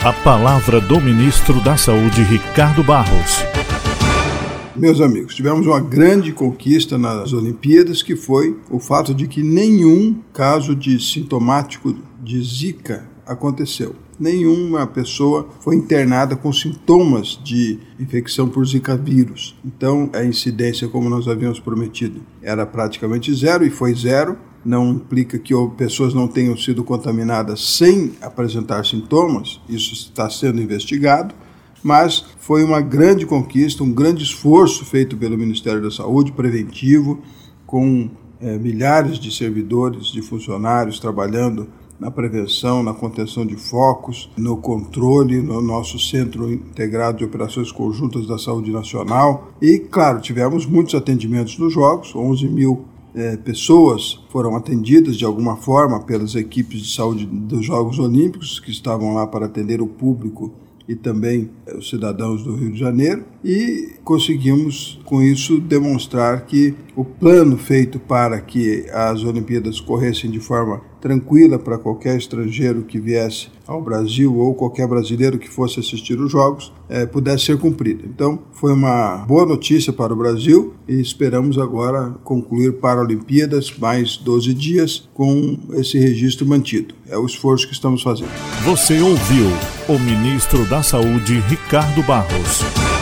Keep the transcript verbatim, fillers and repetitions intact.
A palavra do ministro da Saúde, Ricardo Barros. Meus amigos, tivemos uma grande conquista nas Olimpíadas, que foi o fato de que nenhum caso de sintomático de Zika aconteceu. Nenhuma pessoa foi internada com sintomas de infecção por Zika vírus. Então, a incidência, como nós havíamos prometido, era praticamente zero e foi zero. Não implica que pessoas não tenham sido contaminadas sem apresentar sintomas. Isso está sendo investigado. Mas foi uma grande conquista, um grande esforço feito pelo Ministério da Saúde, preventivo, com é, milhares de servidores, de funcionários trabalhando na prevenção, na contenção de focos, no controle, no nosso Centro Integrado de Operações Conjuntas da Saúde Nacional. E, claro, tivemos muitos atendimentos nos Jogos, onze mil é, pessoas foram atendidas de alguma forma pelas equipes de saúde dos Jogos Olímpicos, que estavam lá para atender o público e também os cidadãos do Rio de Janeiro, e conseguimos, com isso, demonstrar que o plano feito para que as Olimpíadas corressem de forma tranquila para qualquer estrangeiro que viesse ao Brasil ou qualquer brasileiro que fosse assistir os Jogos, eh, pudesse ser cumprido. Então, foi uma boa notícia para o Brasil e esperamos agora concluir para as Olimpíadas mais doze dias com esse registro mantido. É o esforço que estamos fazendo. Você ouviu o ministro da Saúde, Ricardo Barros.